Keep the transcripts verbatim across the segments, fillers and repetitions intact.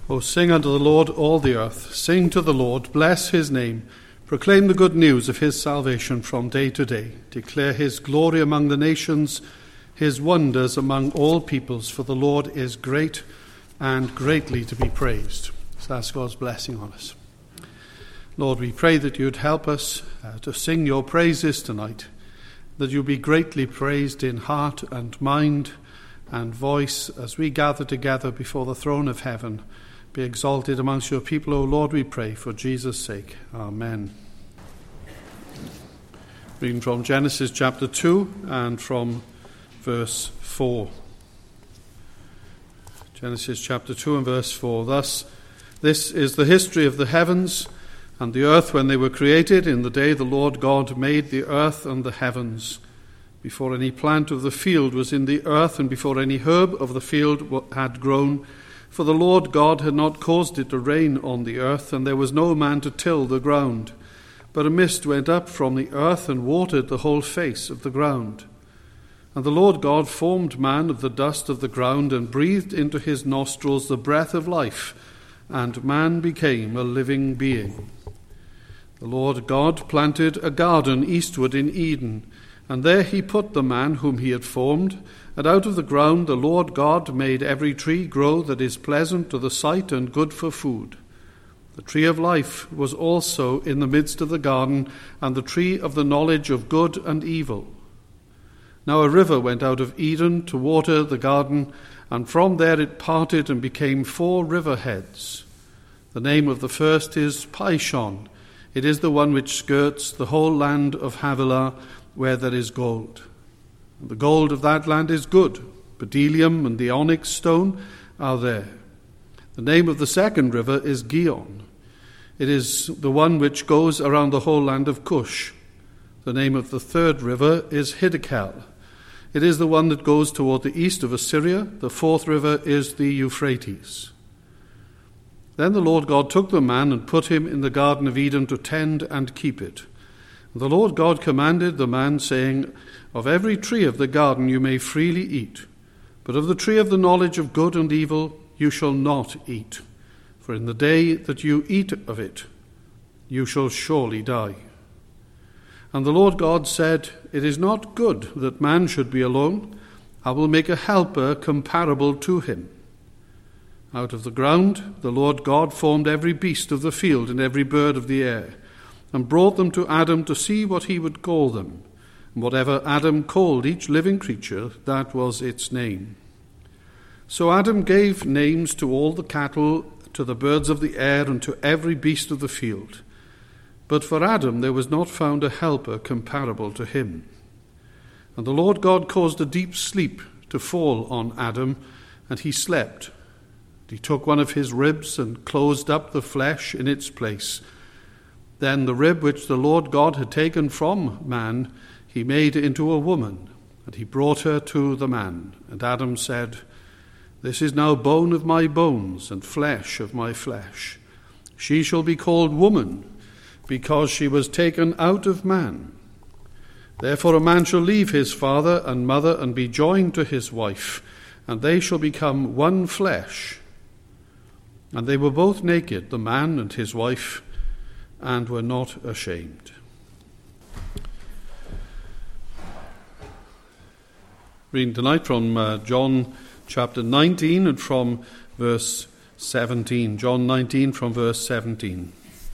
O sing unto the Lord, all the earth. Sing to the Lord, bless his name. Proclaim the good news of his salvation from day to day. Declare his glory among the nations, his wonders among all peoples. For the Lord is great and greatly to be praised. So that's God's blessing on us. Lord, we pray that you'd help us uh, to sing your praises tonight, that you'll be greatly praised in heart and mind and voice as we gather together before the throne of heaven. Be exalted amongst your people, O Lord, we pray, for Jesus' sake. Amen. Reading from Genesis chapter two and from verse four. Genesis chapter two and verse four. Thus, this is the history of the heavens and the earth when they were created, in the day the Lord God made the earth and the heavens, before any plant of the field was in the earth, and before any herb of the field had grown. For the Lord God had not caused it to rain on the earth, and there was no man to till the ground. But a mist went up from the earth and watered the whole face of the ground. And the Lord God formed man of the dust of the ground, and breathed into his nostrils the breath of life, and man became a living being. The Lord God planted a garden eastward in Eden, and there he put the man whom he had formed. And out of the ground the Lord God made every tree grow that is pleasant to the sight and good for food. The tree of life was also in the midst of the garden, and the tree of the knowledge of good and evil. Now a river went out of Eden to water the garden, and from there it parted and became four river heads. The name of the first is Pishon. It is the one which skirts the whole land of Havilah, where there is gold. And the gold of that land is good. Bdellium and the onyx stone are there. The name of the second river is Gihon. It is the one which goes around the whole land of Cush. The name of the third river is Hiddekel. It is the one that goes toward the east of Assyria. The fourth river is the Euphrates. Then the Lord God took the man and put him in the garden of Eden to tend and keep it. The Lord God commanded the man, saying, Of every tree of the garden you may freely eat, but of the tree of the knowledge of good and evil you shall not eat. For in the day that you eat of it, you shall surely die. And the Lord God said, It is not good that man should be alone. I will make a helper comparable to him. Out of the ground the Lord God formed every beast of the field and every bird of the air, and brought them to Adam to see what he would call them. And whatever Adam called each living creature, that was its name. So Adam gave names to all the cattle, to the birds of the air, and to every beast of the field. But for Adam there was not found a helper comparable to him. And the Lord God caused a deep sleep to fall on Adam, and he slept. He took one of his ribs and closed up the flesh in its place. Then the rib which the Lord God had taken from man, he made into a woman, and he brought her to the man. And Adam said, This is now bone of my bones and flesh of my flesh. She shall be called woman, because she was taken out of man. Therefore a man shall leave his father and mother and be joined to his wife, and they shall become one flesh. And they were both naked, the man and his wife, and were not ashamed. Reading tonight from uh, John chapter nineteen and from verse seventeen. John nineteen from verse seventeen.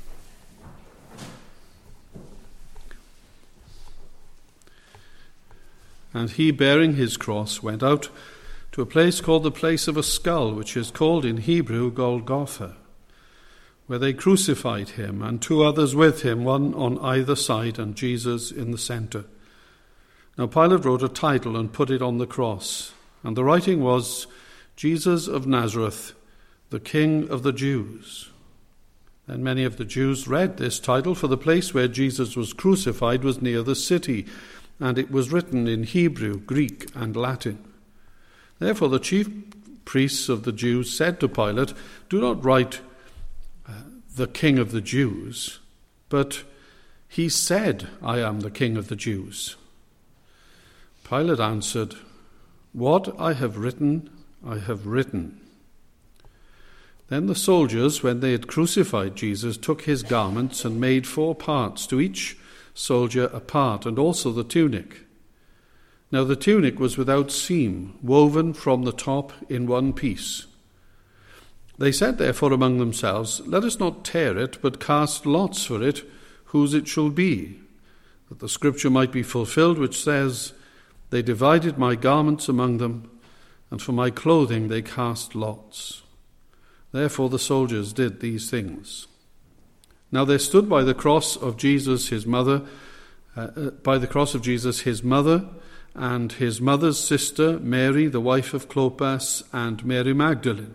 And he, bearing his cross, went out to a place called the place of a skull, which is called in Hebrew Golgotha, where they crucified him, and two others with him, one on either side, and Jesus in the center. Now Pilate wrote a title and put it on the cross, and the writing was, Jesus of Nazareth, the King of the Jews. Then many of the Jews read this title, for the place where Jesus was crucified was near the city, and it was written in Hebrew, Greek, and Latin. Therefore the chief priests of the Jews said to Pilate, Do not write uh, the King of the Jews, but he said, I am the King of the Jews. Pilate answered, What I have written, I have written. Then the soldiers, when they had crucified Jesus, took his garments and made four parts, to each soldier a part, and also the tunic. Now the tunic was without seam, woven from the top in one piece. They said therefore among themselves, Let us not tear it, but cast lots for it, whose it shall be, that the scripture might be fulfilled, which says, They divided my garments among them, and for my clothing they cast lots. Therefore the soldiers did these things. Now there stood by the cross of Jesus his mother, uh, by the cross of Jesus his mother, and his mother's sister Mary, the wife of Clopas, and Mary Magdalene.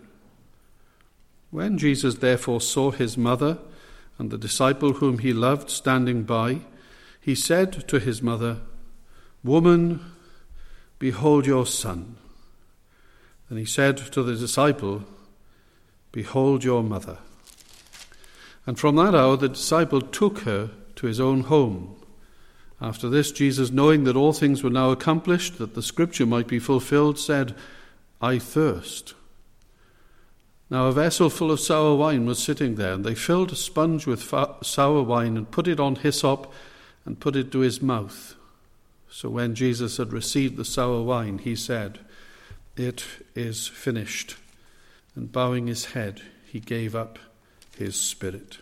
When Jesus therefore saw his mother and the disciple whom he loved standing by, he said to his mother, Woman, behold your son. Then he said to the disciple, Behold your mother. And from that hour the disciple took her to his own home. After this, Jesus, knowing that all things were now accomplished, that the scripture might be fulfilled, said, I thirst. Now a vessel full of sour wine was sitting there, and they filled a sponge with fa- sour wine and put it on hyssop and put it to his mouth. So when Jesus had received the sour wine, he said, It is finished. And bowing his head, he gave up his spirit.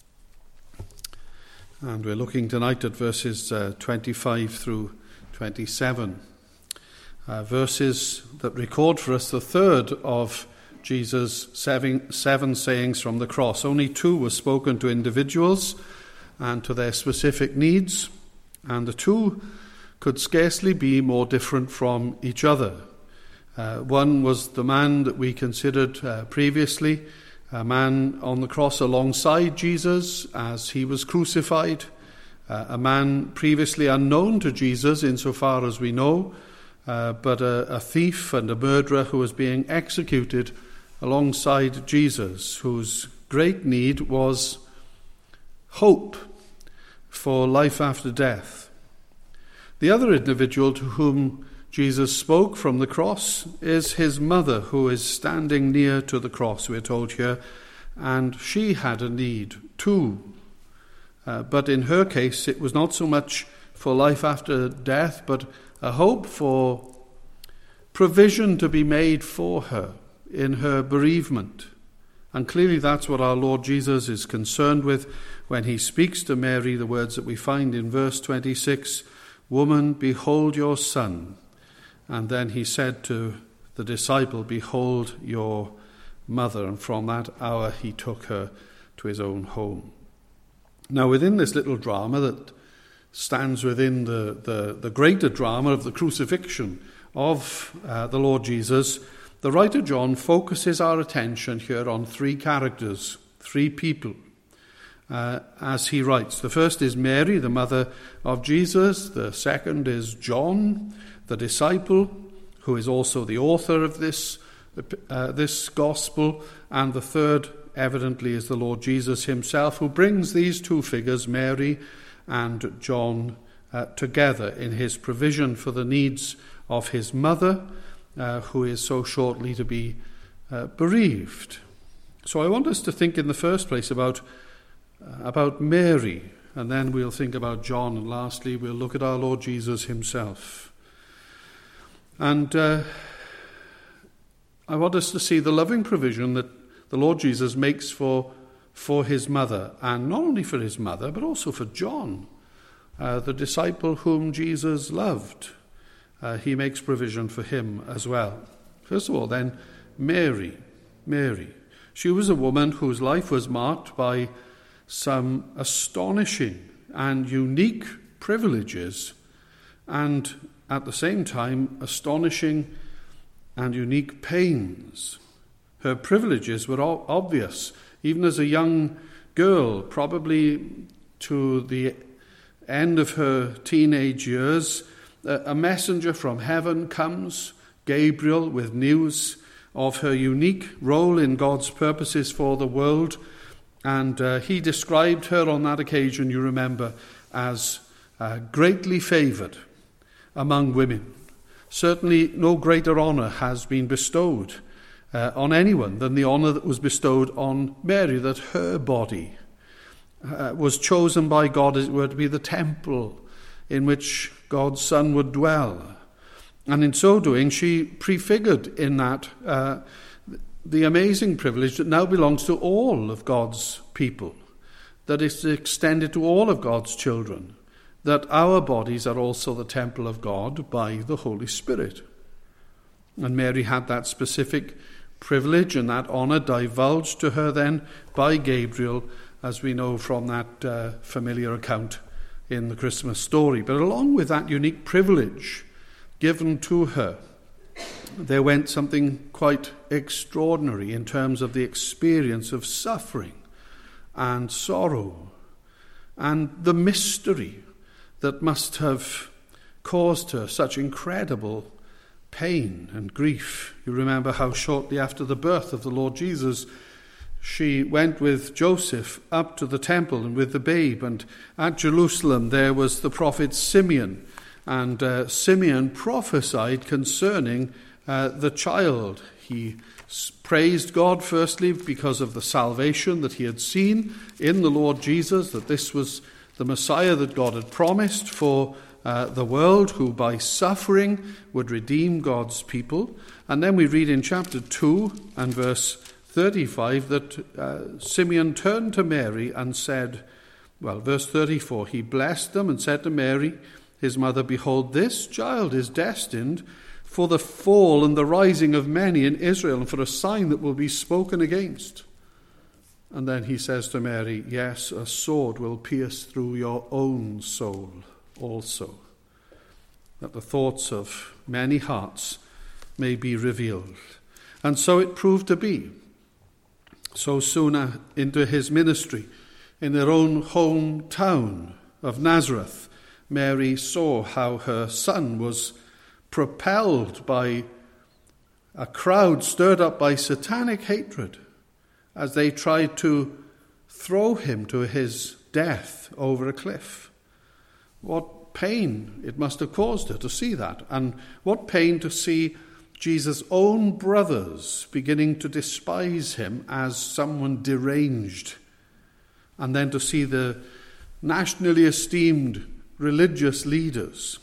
And we're looking tonight at verses uh, twenty-five through twenty-seven. Uh, verses that record for us the third of Jesus' seven, seven sayings from the cross. Only two were spoken to individuals and to their specific needs, and the two could scarcely be more different from each other. Uh, one was the man that we considered uh, previously, a man on the cross alongside Jesus as he was crucified, uh, a man previously unknown to Jesus insofar as we know, uh, but a, a thief and a murderer who was being executed alongside Jesus, whose great need was hope for life after death. The other individual to whom Jesus spoke from the cross is his mother, who is standing near to the cross, we're told here, and she had a need too. Uh, but in her case, it was not so much for life after death, but a hope for provision to be made for her in her bereavement. And clearly that's what our Lord Jesus is concerned with when he speaks to Mary, the words that we find in verse twenty-six, Woman, behold your son. And then he said to the disciple, Behold your mother. And from that hour he took her to his own home. Now within this little drama that stands within the, the, the greater drama of the crucifixion of uh, the Lord Jesus, the writer John focuses our attention here on three characters, three people, uh, as he writes. The first is Mary, the mother of Jesus. The second is John, the disciple, who is also the author of this, uh, this gospel. And the third, evidently, is the Lord Jesus himself, who brings these two figures, Mary and John, uh, together in his provision for the needs of his mother, uh, who is so shortly to be uh, bereaved. So I want us to think in the first place about, uh, about Mary, and then we'll think about John, and lastly we'll look at our Lord Jesus himself. And uh, I want us to see the loving provision that the Lord Jesus makes for, for his mother, and not only for his mother, but also for John, uh, the disciple whom Jesus loved. Uh, he makes provision for him as well. First of all, then, Mary. Mary. She was a woman whose life was marked by some astonishing and unique privileges, and at the same time, astonishing and unique pains. Her privileges were all obvious. Even as a young girl, probably to the end of her teenage years, a messenger from heaven comes, Gabriel, with news of her unique role in God's purposes for the world. And uh, he described her on that occasion, you remember, as uh, greatly favoured among women. Certainly no greater honour has been bestowed uh, on anyone than the honour that was bestowed on Mary, that her body uh, was chosen by God, as it were, to be the temple in which God's Son would dwell. And in so doing, she prefigured in that uh, the amazing privilege that now belongs to all of God's people, that is extended to all of God's children, that our bodies are also the temple of God by the Holy Spirit. And Mary had that specific privilege and that honour divulged to her then by Gabriel, as we know from that uh, familiar account in the Christmas story. But along with that unique privilege given to her, there went something quite extraordinary in terms of the experience of suffering and sorrow and the mystery that must have caused her such incredible pain and grief. You remember how shortly after the birth of the Lord Jesus, she went with Joseph up to the temple and with the babe, and at Jerusalem there was the prophet Simeon, and uh, Simeon prophesied concerning uh, the child. He praised God firstly because of the salvation that he had seen in the Lord Jesus, that this was the Messiah that God had promised for uh, the world, who by suffering would redeem God's people. And then we read in chapter two and verse thirty-five that uh, Simeon turned to Mary and said, well, verse thirty-four, he blessed them and said to Mary, his mother, behold, this child is destined for the fall and the rising of many in Israel, and for a sign that will be spoken against. And then he says to Mary, yes, a sword will pierce through your own soul also, that the thoughts of many hearts may be revealed. And so it proved to be. So soon into his ministry, in their own hometown of Nazareth, Mary saw how her son was propelled by a crowd stirred up by satanic hatred as they tried to throw him to his death over a cliff. What pain it must have caused her to see that, and what pain to see Jesus' own brothers beginning to despise him as someone deranged, and then to see the nationally esteemed religious leaders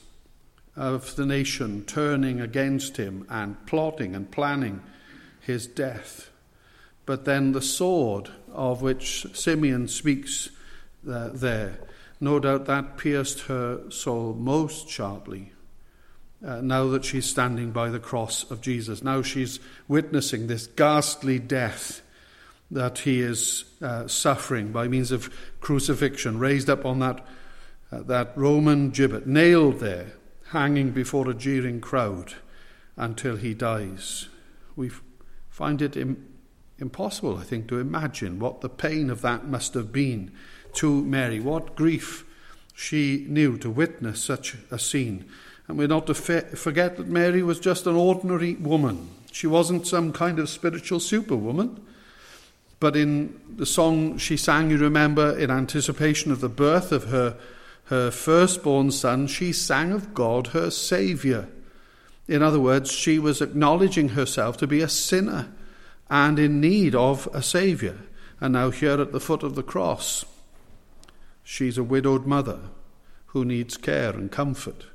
of the nation turning against him and plotting and planning his death. But then the sword of which Simeon speaks uh, there, no doubt that pierced her soul most sharply. Uh, now that she's standing by the cross of Jesus, now she's witnessing this ghastly death that he is uh, suffering by means of crucifixion, raised up on that uh, that Roman gibbet, nailed there, hanging before a jeering crowd until he dies. We find it im- impossible, I think, to imagine what the pain of that must have been to Mary, what grief she knew to witness such a scene. And we're not to fe- forget that Mary was just an ordinary woman. She wasn't some kind of spiritual superwoman. But in the song she sang, you remember, in anticipation of the birth of her, her firstborn son, she sang of God, her Saviour. In other words, she was acknowledging herself to be a sinner and in need of a Saviour. And now here at the foot of the cross, she's a widowed mother who needs care and comfort.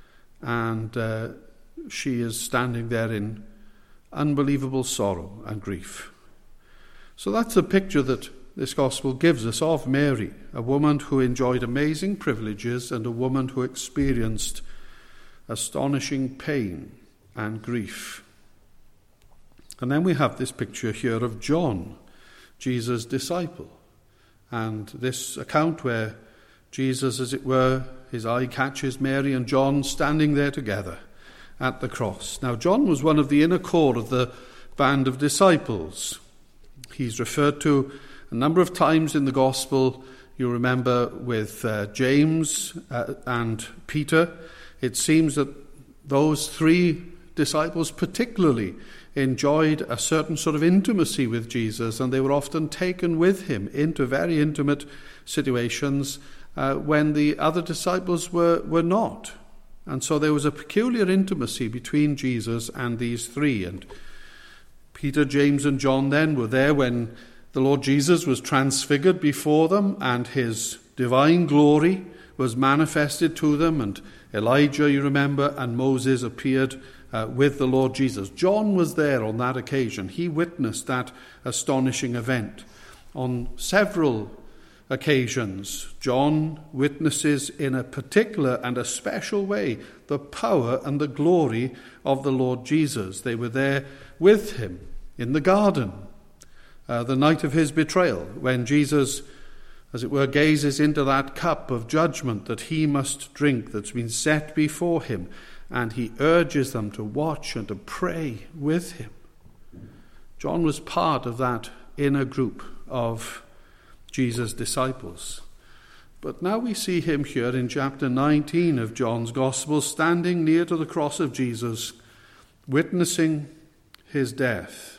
And uh, she is standing there in unbelievable sorrow and grief. So that's the picture that this gospel gives us of Mary, a woman who enjoyed amazing privileges and a woman who experienced astonishing pain and grief. And then we have this picture here of John, Jesus' disciple, and this account where Jesus, as it were, his eye catches Mary and John standing there together at the cross. Now, John was one of the inner core of the band of disciples. He's referred to a number of times in the gospel. You remember with uh, James uh, and Peter. It seems that those three disciples particularly enjoyed a certain sort of intimacy with Jesus, and they were often taken with him into very intimate situations uh, when the other disciples were, were not. And so there was a peculiar intimacy between Jesus and these three. And Peter, James, and John then were there when the Lord Jesus was transfigured before them and his divine glory was manifested to them, and Elijah, you remember, and Moses appeared uh, with the Lord Jesus. John was there on that occasion. He witnessed that astonishing event. On several occasions, John witnesses in a particular and a special way the power and the glory of the Lord Jesus. They were there with him in the garden, uh, the night of his betrayal, when Jesus, as it were, gazes into that cup of judgment that he must drink that's been set before him, and he urges them to watch and to pray with him. John was part of that inner group of Jesus' disciples. But now we see him here in chapter nineteen of John's Gospel, standing near to the cross of Jesus, witnessing his death.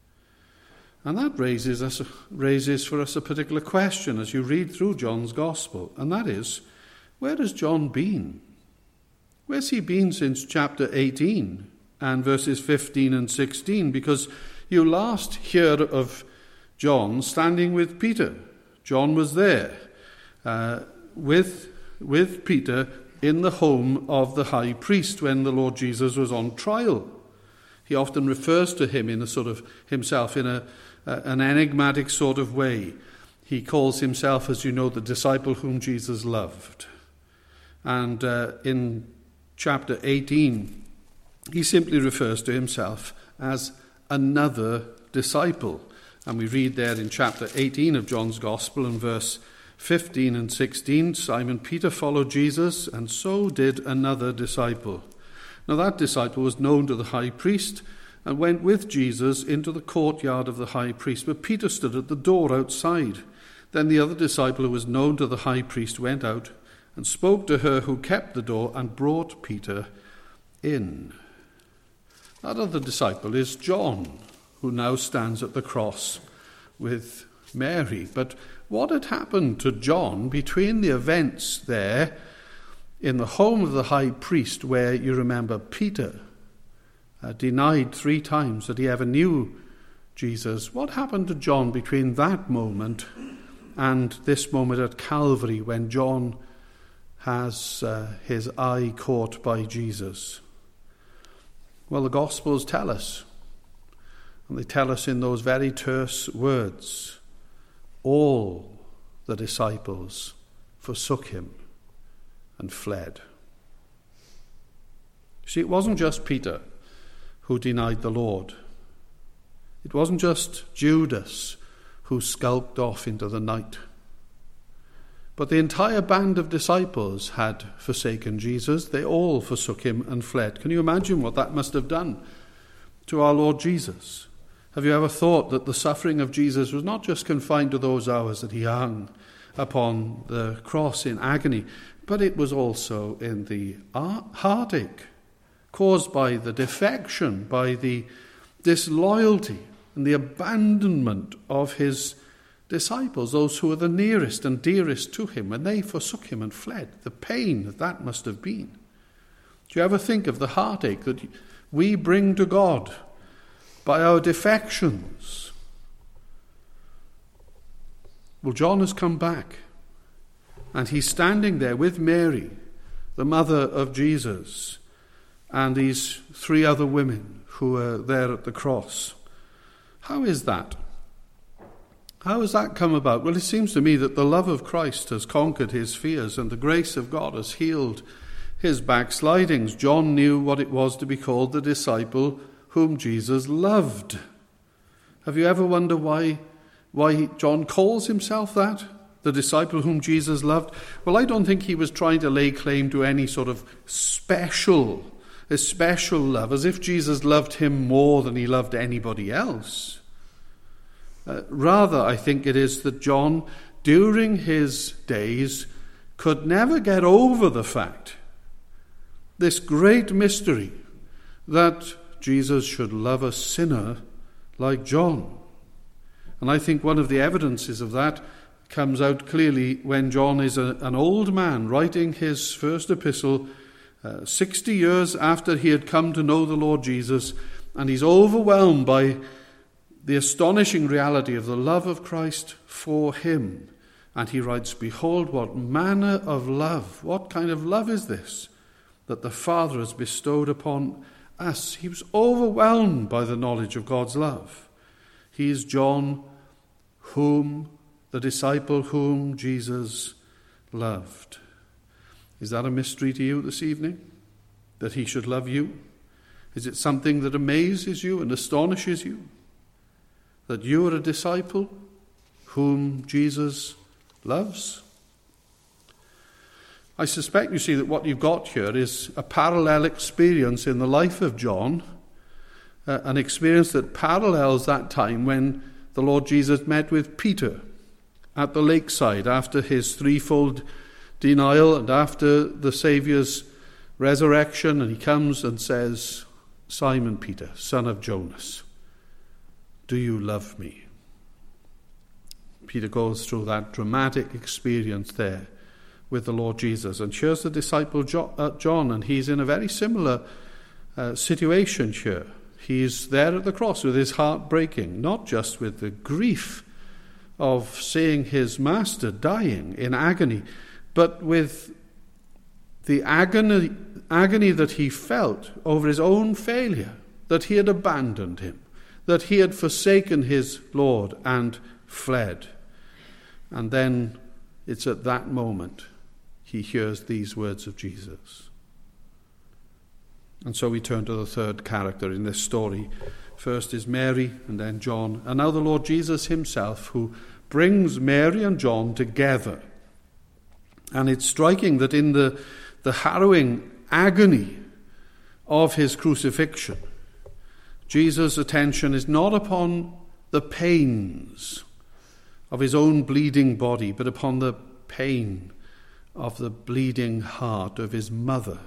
And that raises us, raises for us a particular question as you read through John's Gospel, and that is, where has John been? Where's he been since chapter eighteen and verses fifteen and sixteen? Because you last hear of John standing with Peter. John was there uh, with, with Peter in the home of the high priest when the Lord Jesus was on trial. He often refers to him in a sort of himself in a, uh, an enigmatic sort of way. He calls himself, as you know, the disciple whom Jesus loved. And uh, in chapter eighteen, he simply refers to himself as another disciple. And we read there in chapter eighteen of John's Gospel in verse fifteen and sixteen, Simon Peter followed Jesus, and so did another disciple. Now that disciple was known to the high priest and went with Jesus into the courtyard of the high priest, but Peter stood at the door outside. Then the other disciple who was known to the high priest went out and spoke to her who kept the door and brought Peter in. That other disciple is John, who now stands at the cross with Mary. But what had happened to John between the events there in the home of the high priest, where you remember Peter uh, denied three times that he ever knew Jesus? What happened to John between that moment and this moment at Calvary when John has uh, his eye caught by Jesus? Well, the Gospels tell us, and they tell us in those very terse words, all the disciples forsook him and fled. See, it wasn't just Peter who denied the Lord. It wasn't just Judas who skulked off into the night. But the entire band of disciples had forsaken Jesus. They all forsook him and fled. Can you imagine what that must have done to our Lord Jesus? Have you ever thought that the suffering of Jesus was not just confined to those hours that he hung upon the cross in agony, but it was also in the heartache caused by the defection, by the disloyalty and the abandonment of his disciples, those who were the nearest and dearest to him, when they forsook him and fled. The pain that that must have been. Do you ever think of the heartache that we bring to God by our defections? Well, John has come back, and he's standing there with Mary, the mother of Jesus, and these three other women who are there at the cross. How is that? How has that come about? Well, it seems to me that the love of Christ has conquered his fears, and the grace of God has healed his backslidings. John knew what it was to be called the disciple whom Jesus loved. Have you ever wondered why, why John calls himself that? The disciple whom Jesus loved? Well, I don't think he was trying to lay claim to any sort of special, a special love, as if Jesus loved him more than he loved anybody else. Uh, rather, I think it is that John, during his days, could never get over the fact, this great mystery, that Jesus should love a sinner like John. And I think one of the evidences of that comes out clearly when John is a, an old man writing his first epistle, uh, sixty years after he had come to know the Lord Jesus, and he's overwhelmed by the astonishing reality of the love of Christ for him. And he writes, "Behold, what manner of love, what kind of love is this, that the Father has bestowed upon us?" He was overwhelmed by the knowledge of God's love. He is John, whom, the disciple whom Jesus loved. Is that a mystery to you this evening, that he should love you? Is it something that amazes you and astonishes you, that you are a disciple whom Jesus loves? I suspect, you see, that what you've got here is a parallel experience in the life of John, uh, an experience that parallels that time when the Lord Jesus met with Peter at the lakeside after his threefold denial and after the Saviour's resurrection, and he comes and says, "Simon Peter, son of Jonas, do you love me?" Peter goes through that dramatic experience there with the Lord Jesus. And here's the disciple John, and he's in a very similar uh, situation here. He's there at the cross with his heart breaking, not just with the grief of seeing his master dying in agony, but with the agony, agony that he felt over his own failure, that he had abandoned him, that he had forsaken his Lord and fled. And then it's at that moment he hears these words of Jesus. And so we turn to the third character in this story. First is Mary, and then John, and now the Lord Jesus himself, who brings Mary and John together. And it's striking that in the, the harrowing agony of his crucifixion, Jesus' attention is not upon the pains of his own bleeding body, but upon the pain of the bleeding heart of his mother.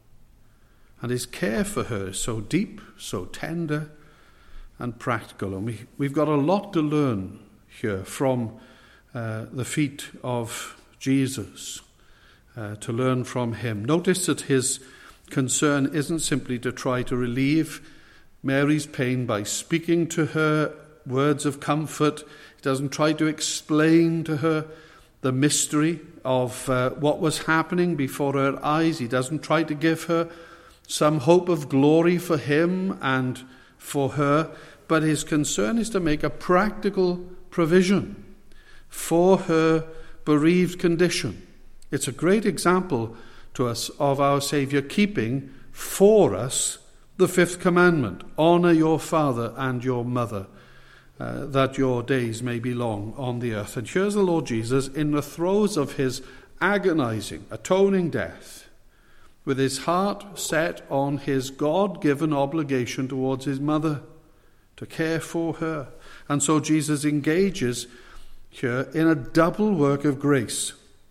And his care for her is so deep, so tender and practical. And we, we've got a lot to learn here from uh, the feet of Jesus, uh, to learn from him. Notice that his concern isn't simply to try to relieve Mary's pain by speaking to her words of comfort. He doesn't try to explain to her the mystery of uh, what was happening before her eyes. He doesn't try to give her some hope of glory for him and for her, but his concern is to make a practical provision for her bereaved condition. It's a great example to us of our Saviour keeping for us the fifth commandment: honour your father and your mother, uh, that your days may be long on the earth. And here's the Lord Jesus in the throes of his agonizing, atoning death, with his heart set on his God-given obligation towards his mother, to care for her. And so Jesus engages here in a double work of grace.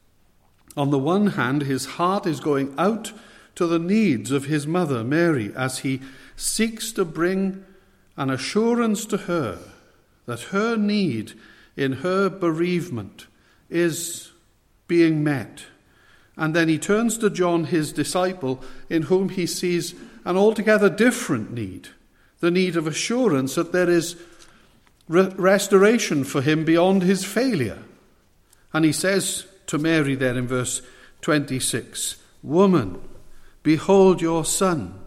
On the one hand, his heart is going out to the needs of his mother, Mary, as he seeks to bring an assurance to her that her need in her bereavement is being met. And then he turns to John, his disciple, in whom he sees an altogether different need, the need of assurance that there is re- restoration for him beyond his failure. And he says to Mary there in verse twenty-six, "Woman, behold your son.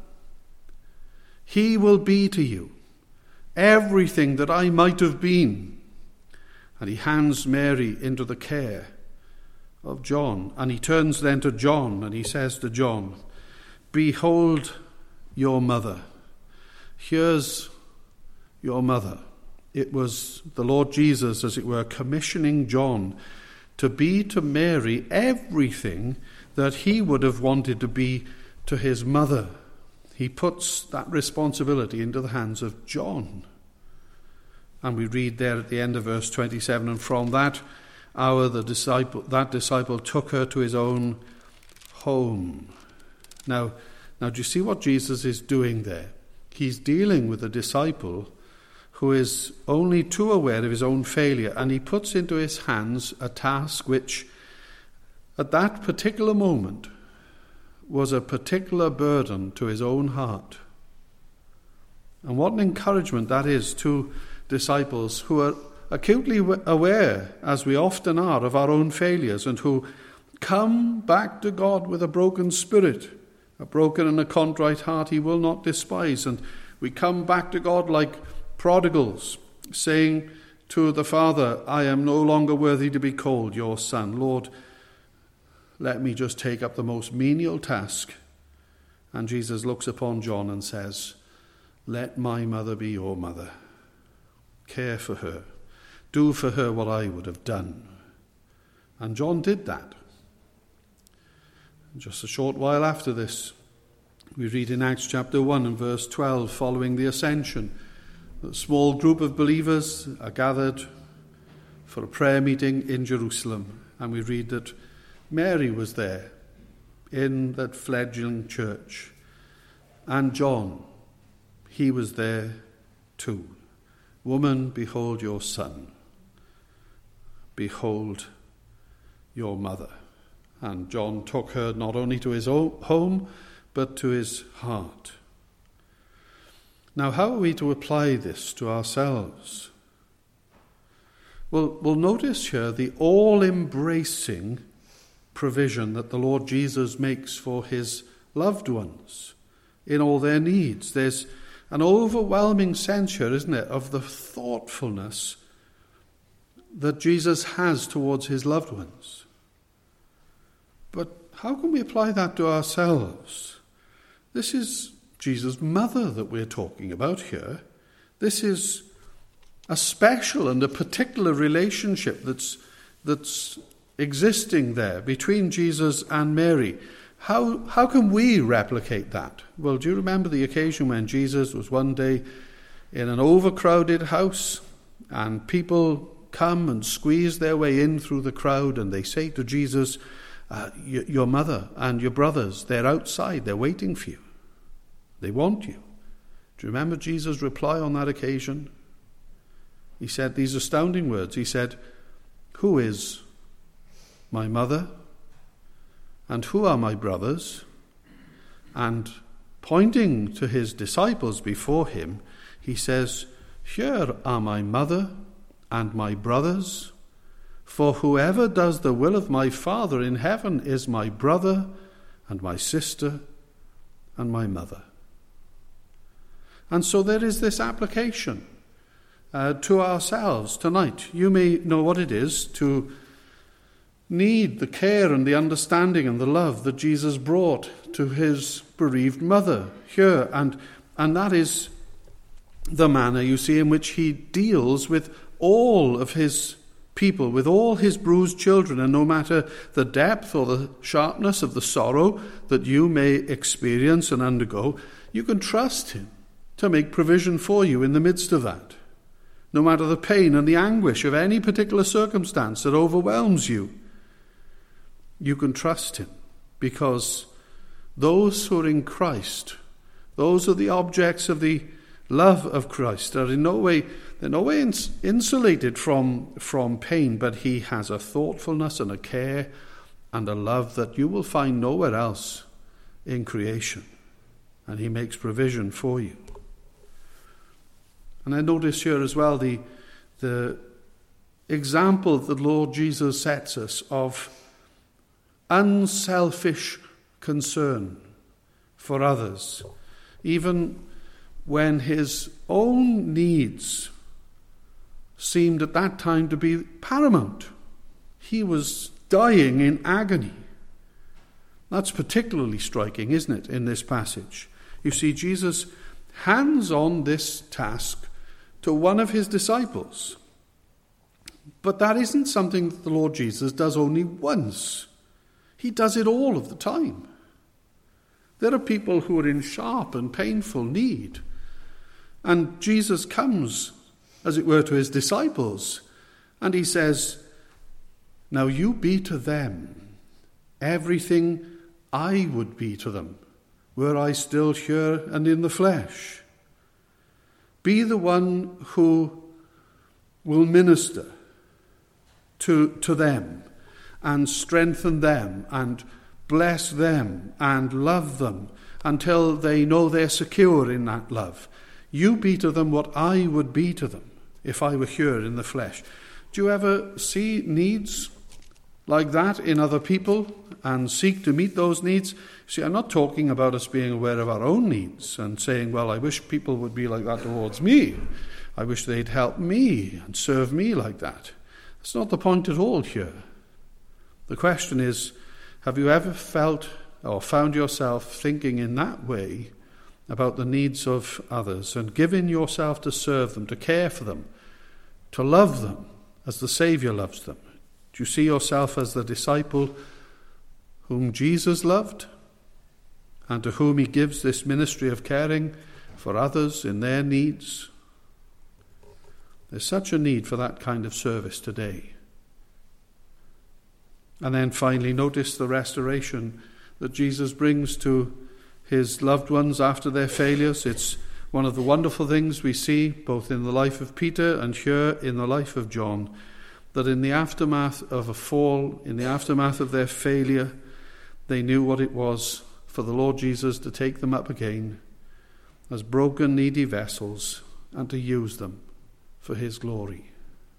He will be to you everything that I might have been." And he hands Mary into the care of John. And he turns then to John and he says to John, "Behold your mother." Here's your mother. It was the Lord Jesus, as it were, commissioning John to be to Mary everything that he would have wanted to be to his mother. He puts that responsibility into the hands of John. And we read there at the end of verse twenty-seven, "And from that hour the disciple, that disciple took her to his own home." Now, now, do you see what Jesus is doing there? He's dealing with a disciple who is only too aware of his own failure, and he puts into his hands a task which, at that particular moment, was a particular burden to his own heart. And what an encouragement that is to disciples who are acutely aware, as we often are, of our own failures, and who come back to God with a broken spirit, a broken and a contrite heart he will not despise. And we come back to God like prodigals, saying to the Father, I am no longer worthy to be called your son. Lord, let me just take up the most menial task. And Jesus looks upon John and says, let my mother be your mother. Care for her. Do for her what I would have done. And John did that. Just a short while after this, we read in Acts chapter one and verse twelve, following the ascension, a small group of believers are gathered for a prayer meeting in Jerusalem. And we read that Mary was there in that fledgling church. And John, he was there too. Woman, behold your son. Behold your mother. And John took her not only to his home, but to his heart. Now, how are we to apply this to ourselves? Well, we'll notice here the all-embracing provision that the Lord Jesus makes for his loved ones in all their needs. There's an overwhelming sense here, isn't it, of the thoughtfulness that Jesus has towards his loved ones. But how can we apply that to ourselves? This is Jesus' mother that we're talking about here. This is a special and a particular relationship that's that's existing there between Jesus and Mary. How how can we replicate that? Well, do you remember the occasion when Jesus was one day in an overcrowded house and people come and squeeze their way in through the crowd and they say to Jesus, uh, your mother and your brothers, they're outside, they're waiting for you. They want you. Do you remember Jesus' reply on that occasion? He said these astounding words. He said, who is my mother? And who are my brothers? And pointing to his disciples before him, he says, here are my mother and my brothers. For whoever does the will of my Father in heaven is my brother and my sister and my mother. And so there is this application uh, to ourselves tonight. You may know what it is to need the care and the understanding and the love that Jesus brought to his bereaved mother here. And, and that is the manner, you see, in which he deals with all of his people, with all his bruised children. And no matter the depth or the sharpness of the sorrow that you may experience and undergo, you can trust him to make provision for you in the midst of that. No matter the pain and the anguish of any particular circumstance that overwhelms you, you can trust him, because those who are in Christ, those are the objects of the love of Christ, are in no way, they're in no way ins- insulated from, from pain, but he has a thoughtfulness and a care and a love that you will find nowhere else in creation. And he makes provision for you. And I notice here as well the, the example that the Lord Jesus sets us of unselfish concern for others, even when his own needs seemed at that time to be paramount. He was dying in agony. That's particularly striking, isn't it, in this passage? You see, Jesus hands on this task to one of his disciples. But that isn't something that the Lord Jesus does only once. He does it all of the time. There are people who are in sharp and painful need. And Jesus comes, as it were, to his disciples. And he says, now you be to them everything I would be to them, were I still here and in the flesh. Be the one who will minister to, to them and strengthen them and bless them and love them until they know they're secure in that love. You be to them what I would be to them. if I were here in the flesh. Do you ever see needs like that in other people and seek to meet those needs? See, I'm not talking about us being aware of our own needs and saying, well, I wish people would be like that towards me. I wish they'd help me and serve me like that. That's not the point at all here. The question is, have you ever felt or found yourself thinking in that way about the needs of others and giving yourself to serve them, to care for them, to love them as the Saviour loves them? Do you see yourself as the disciple whom Jesus loved and to whom he gives this ministry of caring for others in their needs? There's such a need for that kind of service today. And then finally, notice the restoration that Jesus brings to his loved ones after their failures. It's one of the wonderful things we see both in the life of Peter and here in the life of John, that in the aftermath of a fall, in the aftermath of their failure, they knew what it was for the Lord Jesus to take them up again as broken, needy vessels and to use them for his glory.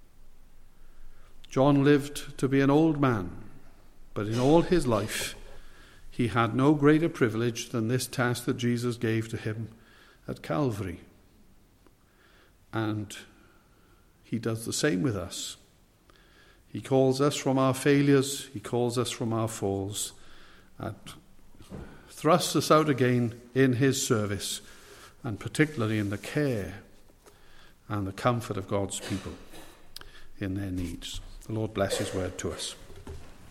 John lived to be an old man, but in all his life he had no greater privilege than this task that Jesus gave to him at Calvary. And he does the same with us. He calls us from our failures, he calls us from our falls, and thrusts us out again in his service, and particularly in the care and the comfort of God's people in their needs. The Lord bless his word to us.